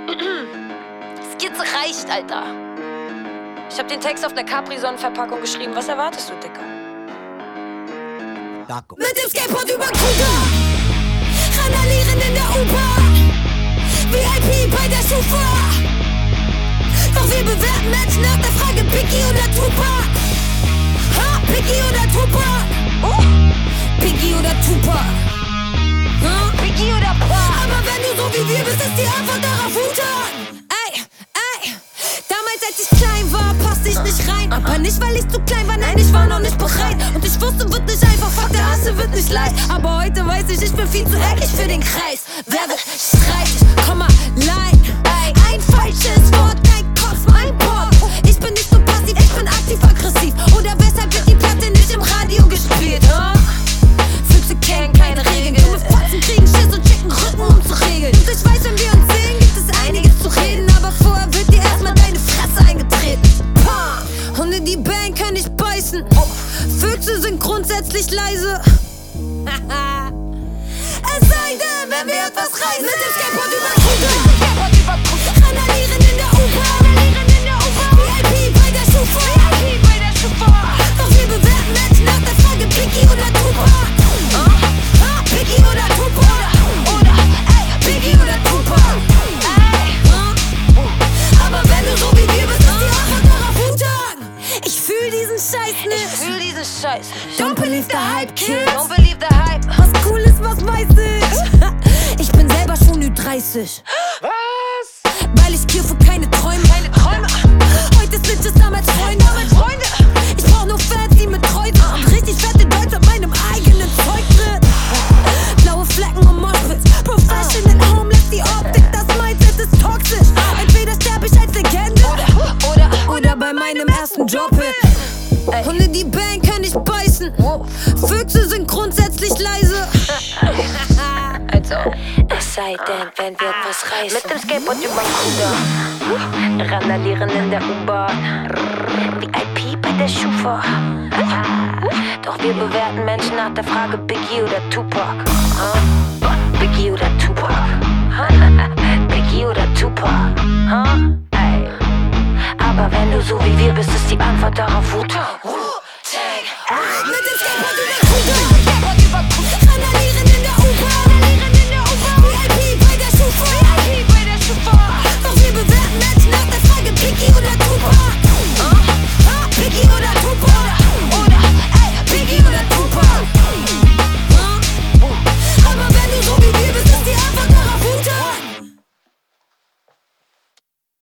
Skizze reicht, Alter. Ich hab den Text auf einer Capri-Sonnenverpackung geschrieben. Was erwartest du, Dicker? Daco. Mit dem Skateboard über Kuga, randalieren in der U-Bahn, VIP bei der Schufa. Doch wir bewerten Menschen nach der Frage Biggie oder Tupac. Ha, Biggie oder Tupac? Biggie oder Tupac? Biggie oder Pac? Aber wenn du so wie wir bist, ist die Antwort darauf Wu-Tang. Damals als ich klein war, passte ich nicht rein. Aber nicht, weil ich zu klein war, nein, ich war noch nicht bereit. Und ich wusste, wird nicht einfach, fuck, der Hasse wird nicht leicht. Aber heute weiß ich bin viel zu ehrlich für den Kreis. Wer will Streit, komm mal, line. Ein falsches Wort, dein Kopf, mein Port. Ich bin nicht so passiv, ich bin aktiv-aggressiv. Oder weshalb wird die Platte nicht im Radio gespielt, Füchse kennen keine Regeln. Dumme Fotzen kriegen Schiss und schicken Rücken, um zu regeln. Und ich weiß, wenn wir uns sehen, gibt es einiges zu reden. Aber vorher wird dir erstmal deine Fresse eingetreten. Hunde, die bellen, können nicht beißen. Füchse sind grundsätzlich leise. Es sei denn, wenn wir etwas reißen. Mit dem Skateboard über Kuga, randalieren in der U-Bahn, VIP bei der Schufa. Doch wir bewerten Menschen nach der Frage Biggie oder Tupac. Biggie oder Tupac? Biggie oder Tupac? Aber wenn du so wie wir bist, ist die Antwort darauf Wu-Tang. Ich fühl diesen Scheiß nicht. Don't believe the hype, kids. Don't believe the hype. Was cool ist, was weiß ich? Ich bin selber schon Ü30. Was? Weil ich kill für keine Träume. Heute ist Bitches, damals Freunde. Ich brauch nur Fans, die mit treu sind. Und richtig fette Deutsche an meinem eigenen Zeug drin. Blaue Flecken und Moshpits. Professional Homeless, die Optik, das Mindset ist toxisch. Entweder sterb ich als Legende oder bei meinem ersten Job-Hit. Hunde, die bellen, können nicht beißen. Füchse sind grundsätzlich leise. Also, es sei denn, wenn wir etwas reißen. Mit dem Skateboard über Kuga, randalieren in der U-Bahn, VIP bei der Schufa. Doch wir bewerten Menschen nach der Frage Biggie oder Tupac.